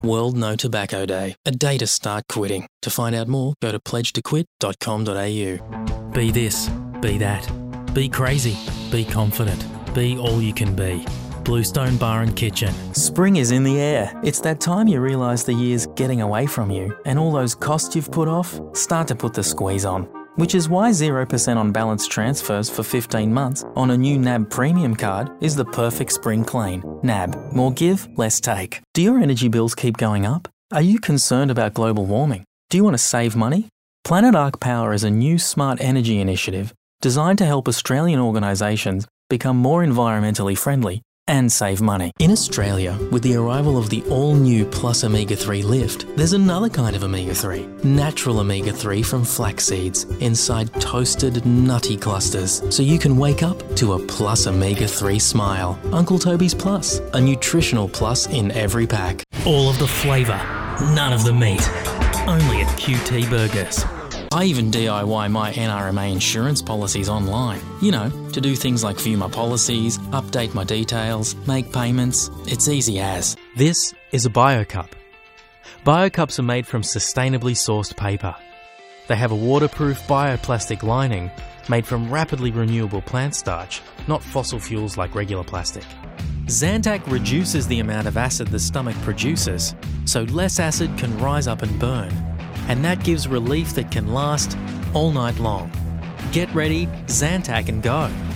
World No Tobacco Day, a day to start quitting. To find out more, go to pledgetoquit.com.au. Be this, be that. Be crazy, be confident, be all you can be. Bluestone Bar and Kitchen. Spring is in the air. It's that time you realise the year's getting away from you and all those costs you've put off start to put the squeeze on. Which is why 0% on balance transfers for 15 months on a new NAB Premium card is the perfect spring clean. NAB, more give, less take. Do your energy bills keep going up? Are you concerned about global warming? Do you want to save money? Planet Arc Power is a new smart energy initiative designed to help Australian organisations become more environmentally friendly and save money. In Australia, with the arrival of the all-new Plus Omega-3 Lift, there's another kind of Omega-3, natural Omega-3 from flax seeds inside toasted, nutty clusters, so you can wake up to a Plus Omega-3 smile. Uncle Toby's Plus, a nutritional plus in every pack. All of the flavour, none of the meat. Only at QT Burgers. I even DIY my NRMA insurance policies online. You know, to do things like view my policies, update my details, make payments. It's easy as. This is a BioCup. BioCups are made from sustainably sourced paper. They have a waterproof bioplastic lining made from rapidly renewable plant starch, not fossil fuels like regular plastic. Zantac reduces the amount of acid the stomach produces, so less acid can rise up and burn. And that gives relief that can last all night long. Get ready, Zantac and go.